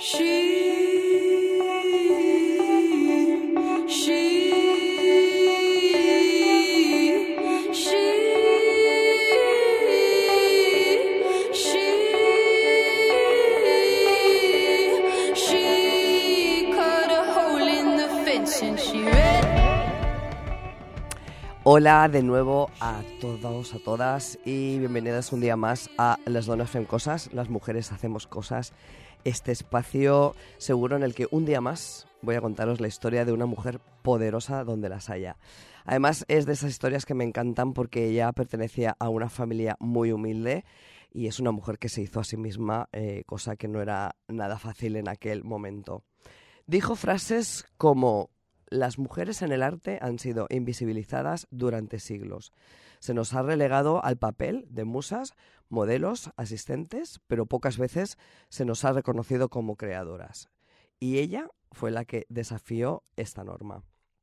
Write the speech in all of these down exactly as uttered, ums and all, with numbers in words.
Hola de nuevo a todos, a todas y bienvenidas un día más a Las Dones Fem Cosas, las mujeres hacemos cosas, este espacio seguro en el que un día más voy a contaros la historia de una mujer poderosa donde las haya. Además es de esas historias que me encantan porque ella pertenecía a una familia muy humilde y es una mujer que se hizo a sí misma, eh, cosa que no era nada fácil en aquel momento. Dijo frases como: las mujeres en el arte han sido invisibilizadas durante siglos. Se nos ha relegado al papel de musas, modelos, asistentes, pero pocas veces se nos ha reconocido como creadoras. Y ella fue la que desafió esta norma.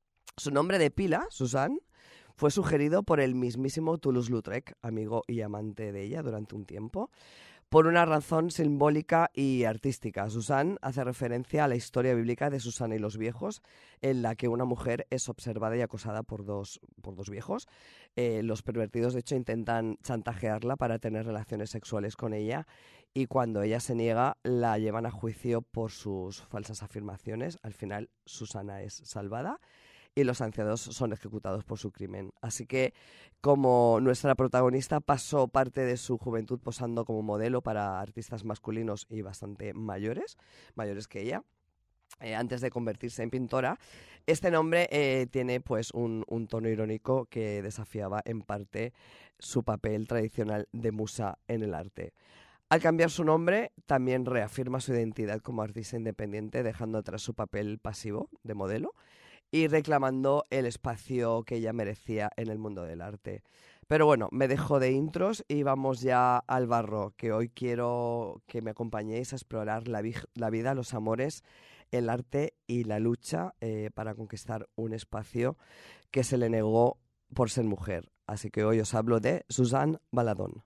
Su nombre de pila, Suzanne, fue sugerido por el mismísimo Toulouse-Lautrec, amigo y amante de ella durante un tiempo, por una razón simbólica y artística. Suzanne hace referencia a la historia bíblica de Susana y los viejos, en la que una mujer es observada y acosada por dos, por dos viejos. Eh, los pervertidos, de hecho, intentan chantajearla para tener relaciones sexuales con ella y cuando ella se niega, la llevan a juicio por sus falsas afirmaciones. Al final, Susana es salvada y los ancianos son ejecutados por su crimen. Así que, como nuestra protagonista pasó parte de su juventud posando como modelo para artistas masculinos y bastante mayores, mayores que ella, eh, antes de convertirse en pintora, este nombre eh, tiene pues un, un tono irónico que desafiaba en parte su papel tradicional de musa en el arte. Al cambiar su nombre, también reafirma su identidad como artista independiente, dejando atrás su papel pasivo de modelo y reclamando el espacio que ella merecía en el mundo del arte. Pero bueno, me dejo de intros y vamos ya al barro, que hoy quiero que me acompañéis a explorar la, vi- la vida, los amores, el arte y la lucha eh, para conquistar un espacio que se le negó por ser mujer. Así que hoy os hablo de Suzanne Valadon.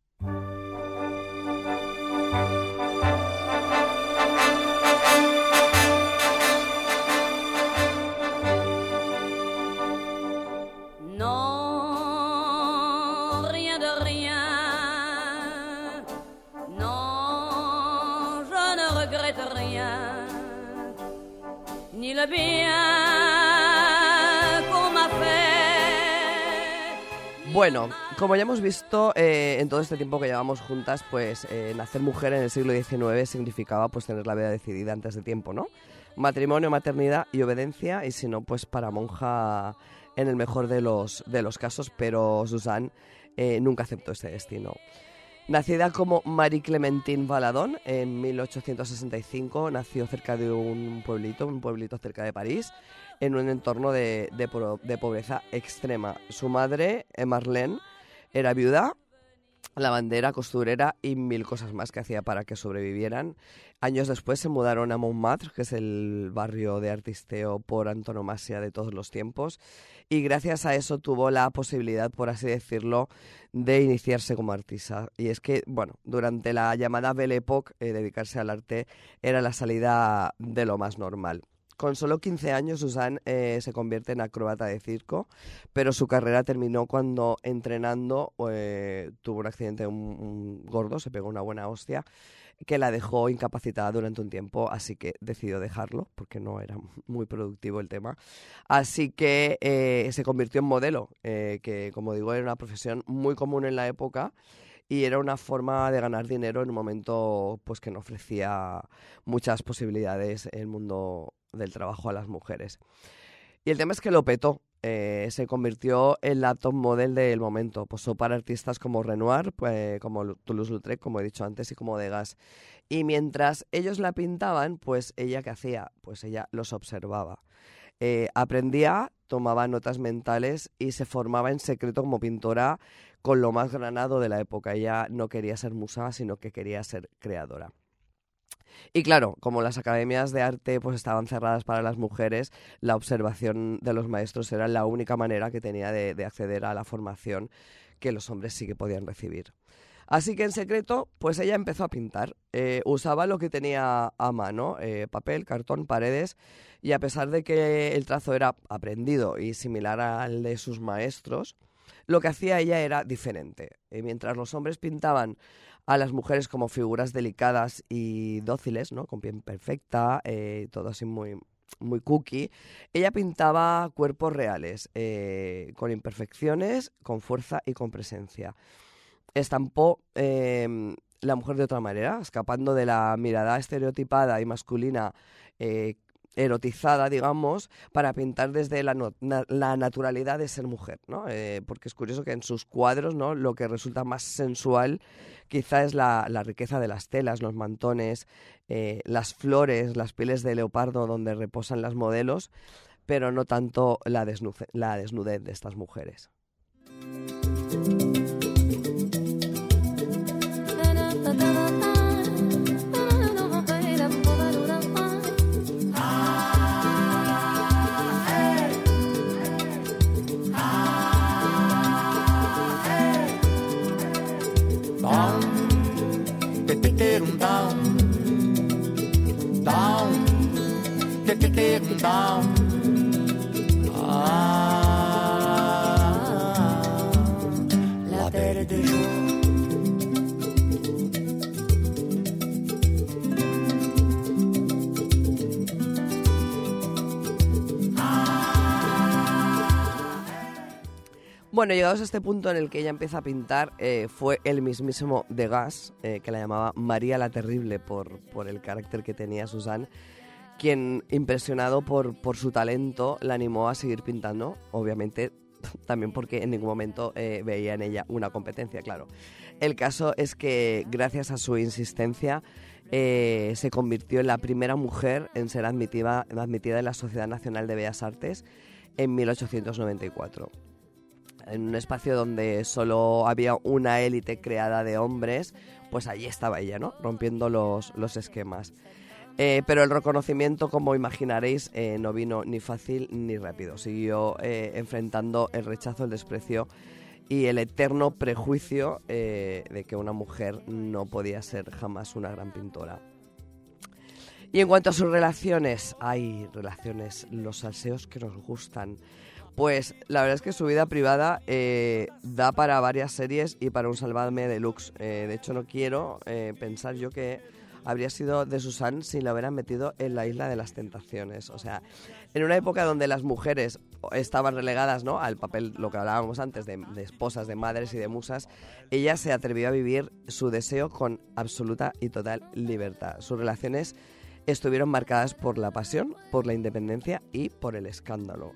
Bueno, como ya hemos visto eh, en todo este tiempo que llevamos juntas, pues eh, nacer mujer en el siglo diecinueve significaba pues tener la vida decidida antes de tiempo, ¿no? Matrimonio, maternidad y obediencia, y si no, pues para monja en el mejor de los, de los casos, pero Suzanne eh, nunca aceptó este destino. Nacida como Marie Clementine Valadon en mil ochocientos sesenta y cinco, nació cerca de un pueblito, un pueblito cerca de París, en un entorno de, de, de pobreza extrema. Su madre, Marlene, era viuda, lavandera, costurera y mil cosas más que hacía para que sobrevivieran. Años después se mudaron a Montmartre, que es el barrio de artisteo por antonomasia de todos los tiempos, y gracias a eso tuvo la posibilidad, por así decirlo, de iniciarse como artista. Y es que, bueno, durante la llamada Belle Époque, eh, dedicarse al arte era la salida de lo más normal. Con solo quince años, Suzanne eh, se convierte en acróbata de circo, pero su carrera terminó cuando, entrenando, eh, tuvo un accidente un, un gordo, se pegó una buena hostia, que la dejó incapacitada durante un tiempo, así que decidió dejarlo, porque no era muy productivo el tema. Así que eh, se convirtió en modelo, eh, que, como digo, era una profesión muy común en la época, y era una forma de ganar dinero en un momento pues que no ofrecía muchas posibilidades en el mundo del trabajo a las mujeres. Y el tema es que lo petó. Eh, se convirtió en la top model del momento. Posó para artistas como Renoir, pues, como Toulouse-Lautrec, como he dicho antes, y como Degas. Y mientras ellos la pintaban, pues ella, ¿qué hacía? Pues ella los observaba. Eh, aprendía, tomaba notas mentales y se formaba en secreto como pintora con lo más granado de la época. Ella no quería ser musa, sino que quería ser creadora. Y claro, como las academias de arte pues estaban cerradas para las mujeres, la observación de los maestros era la única manera que tenía de, de acceder a la formación que los hombres sí que podían recibir. Así que en secreto, pues ella empezó a pintar. Eh, usaba lo que tenía a mano, eh, papel, cartón, paredes, y a pesar de que el trazo era aprendido y similar al de sus maestros, lo que hacía ella era diferente. Eh, mientras los hombres pintaban a las mujeres como figuras delicadas y dóciles, ¿no? Con piel perfecta, eh, todo así muy, muy cookie, ella pintaba cuerpos reales, eh, con imperfecciones, con fuerza y con presencia. Estampó eh, la mujer de otra manera, escapando de la mirada estereotipada y masculina, eh, erotizada, digamos, para pintar desde la, no, na, la naturalidad de ser mujer, ¿no? Eh, porque es curioso que en sus cuadros, ¿no?, lo que resulta más sensual quizá es la, la riqueza de las telas, los mantones, eh, las flores, las pieles de leopardo donde reposan las modelos, pero no tanto la, desnude, la desnudez de estas mujeres. La belle de jour. Bueno, llegados a este punto en el que ella empieza a pintar, eh, fue el mismísimo Degas, eh, que la llamaba María la Terrible por, por el carácter que tenía Suzanne, quien, impresionado por, por su talento, la animó a seguir pintando, obviamente también porque en ningún momento eh, veía en ella una competencia, claro. El caso es que, gracias a su insistencia, eh, se convirtió en la primera mujer en ser admitida, admitida en la Sociedad Nacional de Bellas Artes en mil ochocientos noventa y cuatro. En un espacio donde solo había una élite creada de hombres, pues allí estaba ella, ¿no?, rompiendo los, los esquemas. Eh, pero el reconocimiento, como imaginaréis, eh, no vino ni fácil ni rápido. Siguió eh, enfrentando el rechazo, el desprecio y el eterno prejuicio eh, de que una mujer no podía ser jamás una gran pintora. Y en cuanto a sus relaciones, hay relaciones, los salseos que nos gustan. Pues la verdad es que su vida privada eh, da para varias series y para un Sálvame deluxe. Eh, de hecho, no quiero eh, pensar yo que habría sido de Suzanne si la hubieran metido en la Isla de las Tentaciones. O sea, en una época donde las mujeres estaban relegadas, ¿no?, al papel, lo que hablábamos antes, de, de esposas, de madres y de musas, ella se atrevió a vivir su deseo con absoluta y total libertad. Sus relaciones estuvieron marcadas por la pasión, por la independencia y por el escándalo.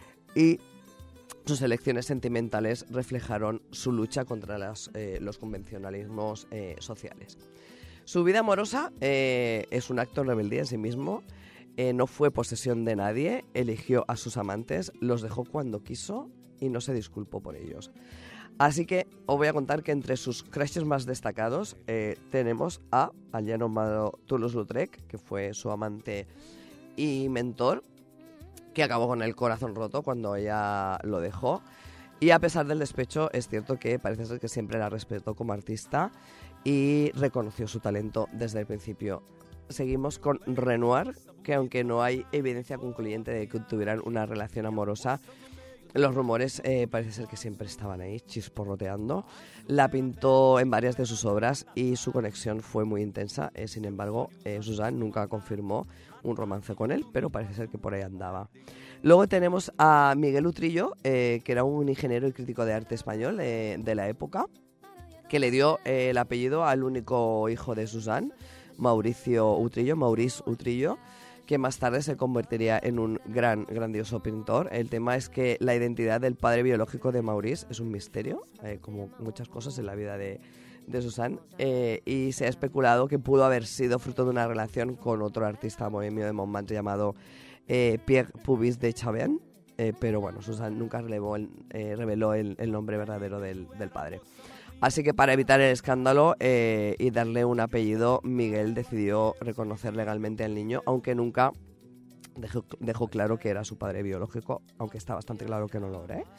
Y sus elecciones sentimentales reflejaron su lucha contra las, eh, los convencionalismos eh, sociales. Su vida amorosa eh, es un acto de rebeldía en sí mismo. Eh, no fue posesión de nadie, eligió a sus amantes, los dejó cuando quiso y no se disculpó por ellos. Así que os voy a contar que entre sus crushes más destacados eh, tenemos a al ya nombrado Toulouse-Lautrec, que fue su amante y mentor, que acabó con el corazón roto cuando ella lo dejó. Y a pesar del despecho, es cierto que parece ser que siempre la respetó como artista y reconoció su talento desde el principio. Seguimos con Renoir, que aunque no hay evidencia concluyente de que tuvieran una relación amorosa, los rumores eh, parece ser que siempre estaban ahí, chisporroteando. La pintó en varias de sus obras y su conexión fue muy intensa. Eh, sin embargo, eh, Suzanne nunca confirmó un romance con él, pero parece ser que por ahí andaba. Luego tenemos a Miguel Utrillo, eh, que era un ingeniero y crítico de arte español eh, de la época, que le dio eh, el apellido al único hijo de Suzanne, Mauricio Utrillo, Maurice Utrillo, que más tarde se convertiría en un gran, grandioso pintor. El tema es que la identidad del padre biológico de Maurice es un misterio, eh, como muchas cosas en la vida de, de Suzanne, eh, y se ha especulado que pudo haber sido fruto de una relación con otro artista bohemio de Montmartre llamado eh, Pierre Puvis de Chavannes, eh, pero bueno, Suzanne nunca reveló el, eh, reveló el, el nombre verdadero del, del padre. Así que para evitar el escándalo eh, y darle un apellido, Miguel decidió reconocer legalmente al niño, aunque nunca dejó, dejó claro que era su padre biológico, aunque está bastante claro que no lo era, ¿eh?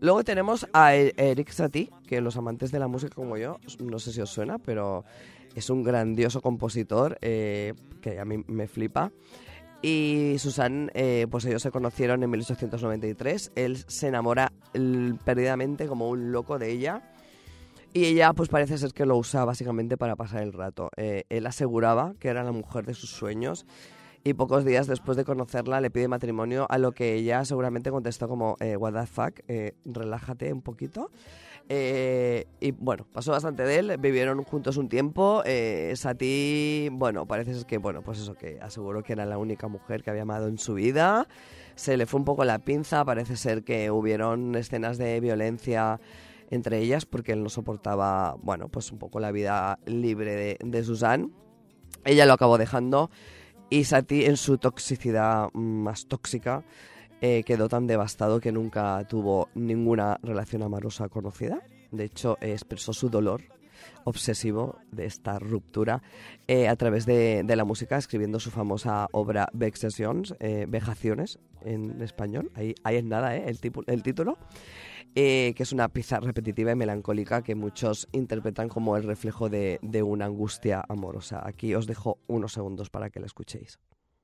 Luego tenemos a Eric Satie, que los amantes de la música como yo, no sé si os suena, pero es un grandioso compositor eh, que a mí me flipa. Y Suzanne, eh, pues ellos se conocieron en mil ochocientos noventa y tres. Él se enamora l- perdidamente como un loco de ella. Y ella pues parece ser que lo usa básicamente para pasar el rato. Eh, él aseguraba que era la mujer de sus sueños. Y pocos días después de conocerla le pide matrimonio, a lo que ella seguramente contestó como eh, what the fuck, eh, relájate un poquito. Eh, y bueno, pasó bastante de él, vivieron juntos un tiempo. eh, Satie, bueno, parece ser que, bueno, pues eso, que aseguró que era la única mujer que había amado en su vida. Se le fue un poco la pinza, parece ser que hubieron escenas de violencia entre ellas porque él no soportaba, bueno, pues un poco la vida libre de, de Suzanne. Ella lo acabó dejando y Satie, en su toxicidad más tóxica, Eh, quedó tan devastado que nunca tuvo ninguna relación amorosa conocida. De hecho, eh, expresó su dolor obsesivo de esta ruptura eh, a través de, de la música, escribiendo su famosa obra Vexations, eh, Vejaciones en español. Ahí, ahí es nada, ¿eh? el, tipu- el título, eh, que es una pieza repetitiva y melancólica que muchos interpretan como el reflejo de, de una angustia amorosa. Aquí os dejo unos segundos para que la escuchéis.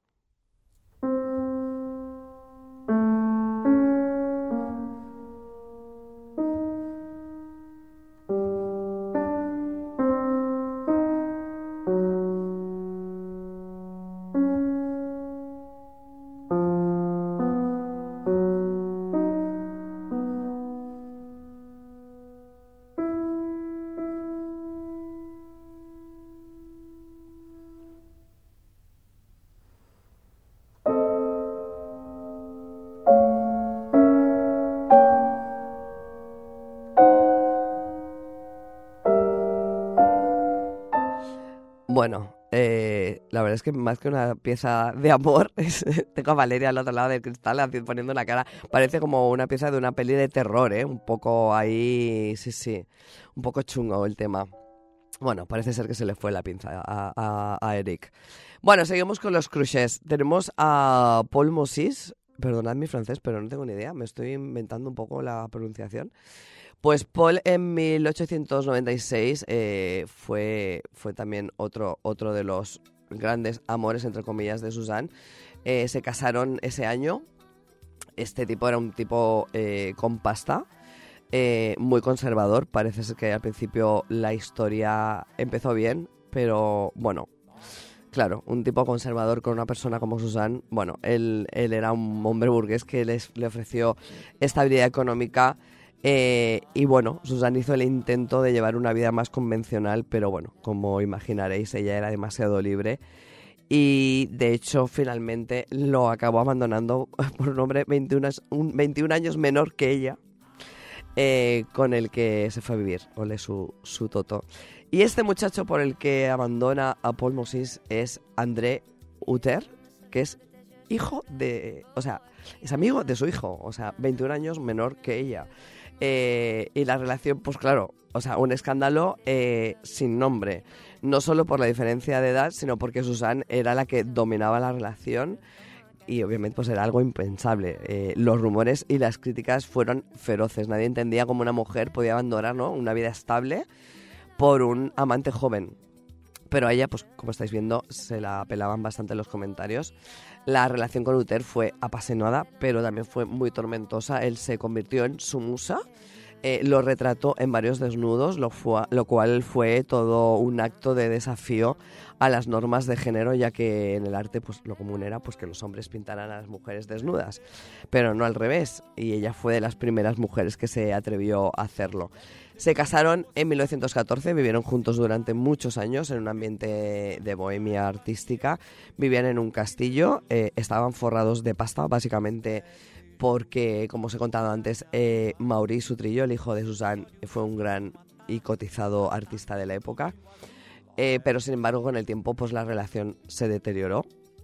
Bueno, eh, la verdad es que más que una pieza de amor, es, tengo a Valeria al otro lado del cristal así, poniendo una cara, parece como una pieza de una peli de terror, ¿eh? Un poco ahí, sí, sí, un poco chungo el tema. Bueno, parece ser que se le fue la pinza a, a, a Eric. Bueno, seguimos con los crushes. Tenemos a Paul Mossis, perdonad mi francés, pero no tengo ni idea, me estoy inventando un poco la pronunciación. Pues Paul en mil ochocientos noventa y seis eh, fue, fue también otro, otro de los grandes amores, entre comillas, de Suzanne. Eh, se casaron ese año. Este tipo era un tipo eh, con pasta, eh, muy conservador. Parece ser que al principio la historia empezó bien, pero bueno, claro, un tipo conservador con una persona como Suzanne. Bueno, él, él era un hombre burgués que les, le ofreció estabilidad económica. Eh, y bueno, Suzanne hizo el intento de llevar una vida más convencional, pero bueno, como imaginaréis, ella era demasiado libre y de hecho finalmente lo acabó abandonando por un hombre veintiún, un, veintiún años menor que ella, eh, con el que se fue a vivir, ole su, su toto. Y este muchacho por el que abandona a Paul Mossis es André Uter, que es hijo de, o sea, es amigo de su hijo, o sea, veintiún años menor que ella. Eh, y la relación, pues claro, o sea, un escándalo eh, sin nombre. No solo por la diferencia de edad, sino porque Suzanne era la que dominaba la relación y obviamente pues era algo impensable. Eh, los rumores y las críticas fueron feroces. Nadie entendía cómo una mujer podía abandonar, ¿no?, una vida estable por un amante joven. Pero a ella, pues como estáis viendo, se la apelaban bastante los comentarios. La relación con Uter fue apasionada, pero también fue muy tormentosa. Él se convirtió en su musa, eh, lo retrató en varios desnudos, lo, fue, lo cual fue todo un acto de desafío a las normas de género, ya que en el arte pues lo común era pues que los hombres pintaran a las mujeres desnudas, pero no al revés, y ella fue de las primeras mujeres que se atrevió a hacerlo. Se casaron en mil novecientos catorce, vivieron juntos durante muchos años en un ambiente de bohemia artística, vivían en un castillo, eh, estaban forrados de pasta, básicamente porque, como os he contado antes, eh, Maurice Utrillo, el hijo de Suzanne, fue un gran y cotizado artista de la época, eh, pero sin embargo con el tiempo pues la relación se deterioró.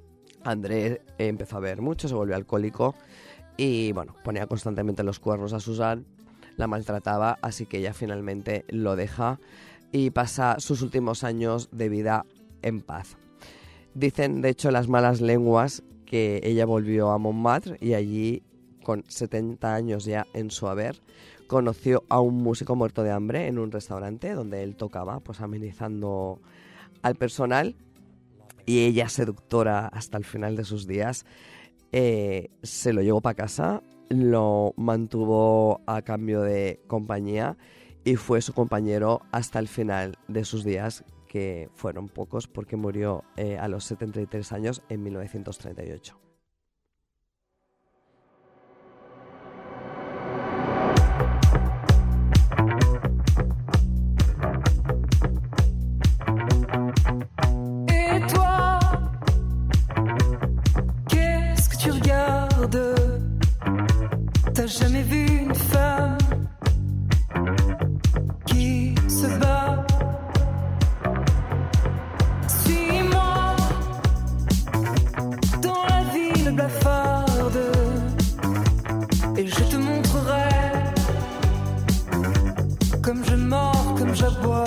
André eh, empezó a beber mucho, se volvió alcohólico y bueno, ponía constantemente los cuernos a Suzanne, la maltrataba, así que ella finalmente lo deja y pasa sus últimos años de vida en paz. Dicen, de hecho, las malas lenguas que ella volvió a Montmartre y allí con setenta años ya en su haber, conoció a un músico muerto de hambre en un restaurante donde él tocaba, pues amenizando al personal, y ella, seductora hasta el final de sus días, eh, se lo llevó para casa, lo mantuvo a cambio de compañía y fue su compañero hasta el final de sus días, que fueron pocos porque murió eh, a los setenta y tres años en mil novecientos treinta y ocho. T'as jamais vu une femme qui se bat? Suis-moi dans la ville blafarde et je te montrerai comme je mords, comme j'aboie.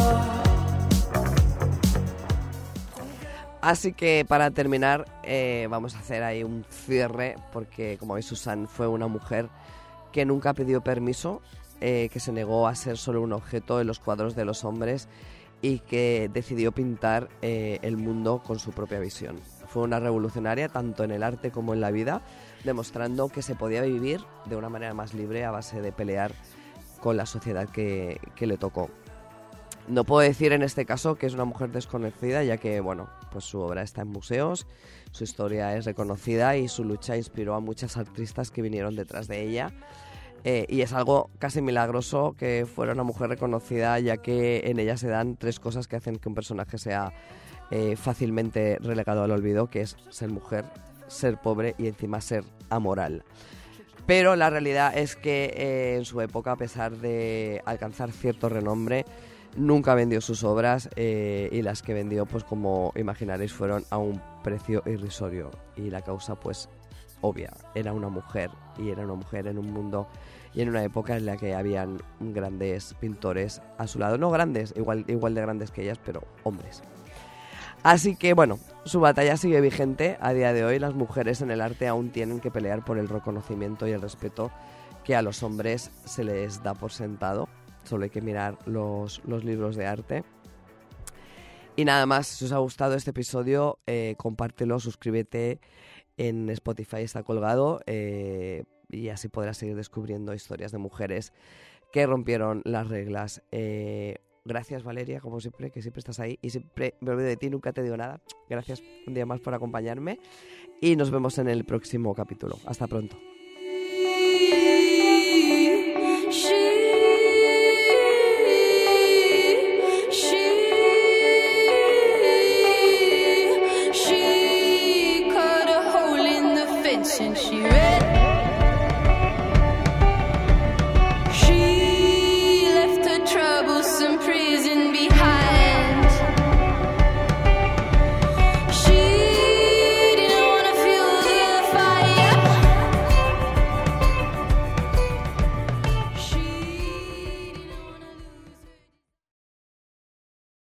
Así que para terminar eh, vamos a hacer ahí un cierre, porque como veis Susan fue una mujer que nunca pidió permiso, eh, que se negó a ser solo un objeto en los cuadros de los hombres y que decidió pintar eh, el mundo con su propia visión. Fue una revolucionaria tanto en el arte como en la vida, demostrando que se podía vivir de una manera más libre a base de pelear con la sociedad que, que le tocó. No puedo decir en este caso que es una mujer desconocida, ya que bueno, pues su obra está en museos, su historia es reconocida y su lucha inspiró a muchas artistas que vinieron detrás de ella. Eh, y es algo casi milagroso que fuera una mujer reconocida, ya que en ella se dan tres cosas que hacen que un personaje sea eh, fácilmente relegado al olvido, que es ser mujer, ser pobre y encima ser amoral. Pero la realidad es que eh, en su época, a pesar de alcanzar cierto renombre, nunca vendió sus obras eh, y las que vendió, pues como imaginaréis, fueron a un precio irrisorio. Y la causa, pues obvia, era una mujer, y era una mujer en un mundo y en una época en la que habían grandes pintores a su lado. No grandes, igual, igual de grandes que ellas, pero hombres. Así que bueno, su batalla sigue vigente a día de hoy. Las mujeres en el arte aún tienen que pelear por el reconocimiento y el respeto que a los hombres se les da por sentado. Solo hay que mirar los, los libros de arte. Y nada más, si os ha gustado este episodio, eh, compártelo, suscríbete, en Spotify está colgado, eh, y así podrás seguir descubriendo historias de mujeres que rompieron las reglas. Eh, gracias Valeria, como siempre, que siempre estás ahí y siempre me olvido de ti, nunca te digo nada. Gracias un día más por acompañarme y nos vemos en el próximo capítulo. Hasta pronto.